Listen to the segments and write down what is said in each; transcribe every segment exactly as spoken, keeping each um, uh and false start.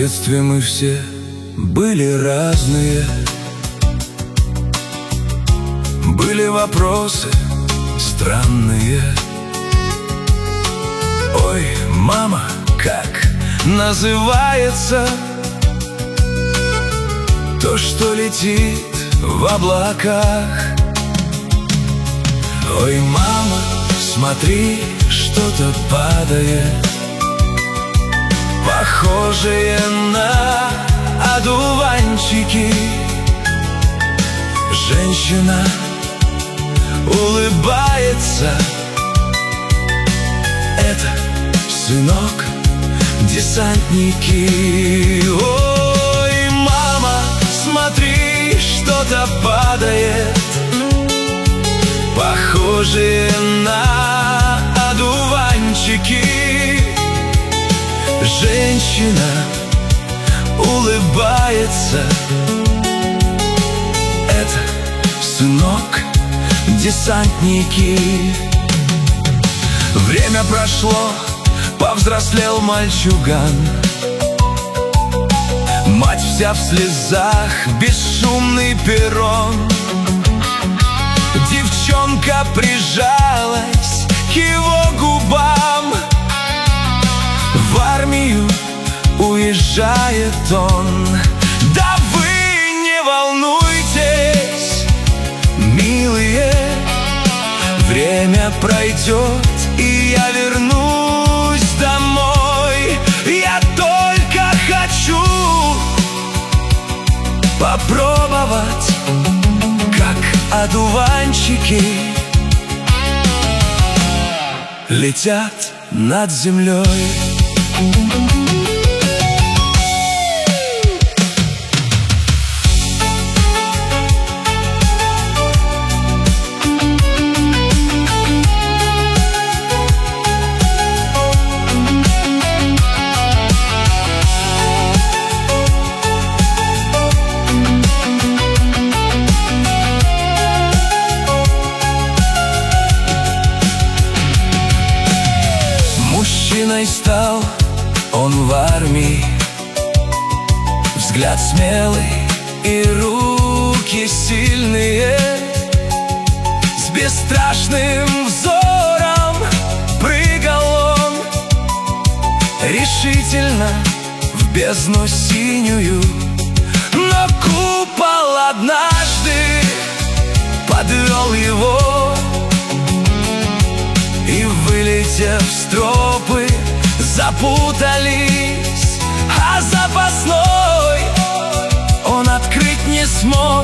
детстве мы все были разные. Были вопросы странные. Ой, мама, как называется то, что летит в облаках? Ой, мама, смотри, что-то падает, похожие на одуванчики. Женщина улыбается. Это, сынок, десантники. Ой, мама, смотри, что-то падает, похожие на одуванчики. Женщина улыбается. Это, сынок, десантники. Время прошло, повзрослел мальчуган. Мать вся в слезах, бесшумный перрон. Девчонка прижалась к его губам. В армию уезжает он. Да вы не волнуйтесь, милые, время пройдет, и я вернусь домой. Я только хочу попробовать, как одуванчики летят над землей. Мужчиной стал он в армии, взгляд смелый и руки сильные. С бесстрашным взором прыгал он решительно в бездну синюю. Но купол однажды подвел его, и, вылетев с тропы, запутались, а запасной он открыть не смог.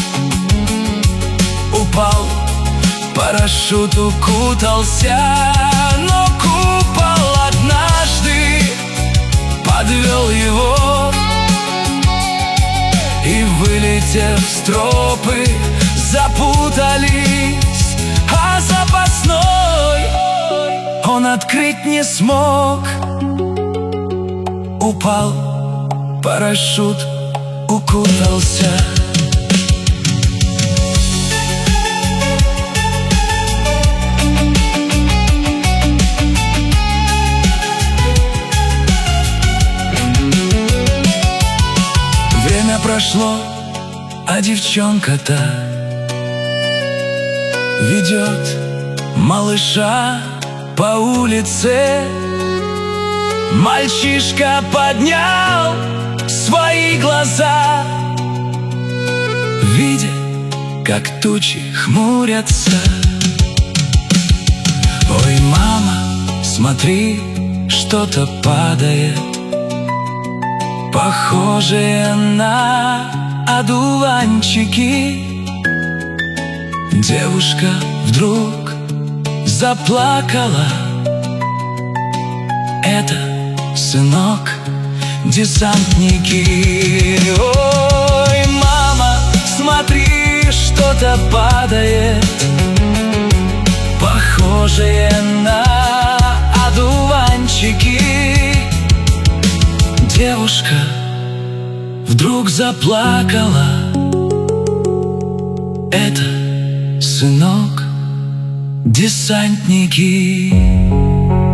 Упал, парашют укутался, но купол однажды подвел его, и, вылетев с тропы, запутались, а запасной он открыть не смог. Упал, парашют укутался. Время прошло, а девчонка-то ведет малыша по улице. Мальчишка поднял свои глаза, видя, как тучи хмурятся. Ой, мама, смотри, что-то падает, похожее на одуванчики. Девушка вдруг заплакала. Это, сынок, десантники. Ой, мама, смотри, что-то падает, похожее на одуванчики. Девушка вдруг заплакала. Это, сынок, десантники.